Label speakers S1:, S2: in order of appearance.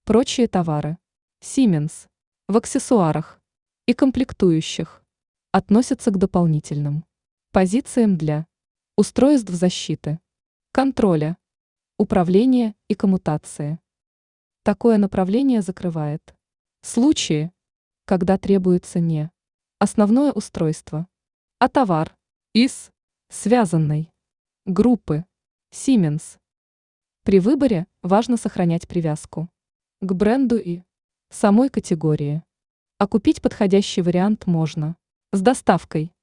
S1: Прочие товары. Siemens. В аксессуарах и комплектующих относятся к дополнительным позициям для устройств защиты, контроля, управления и коммутации. Такое направление закрывает случаи, когда требуется не основное устройство, а товар из связанной группы Siemens. При выборе важно сохранять привязку к бренду и самой категории. А купить подходящий вариант можно с доставкой.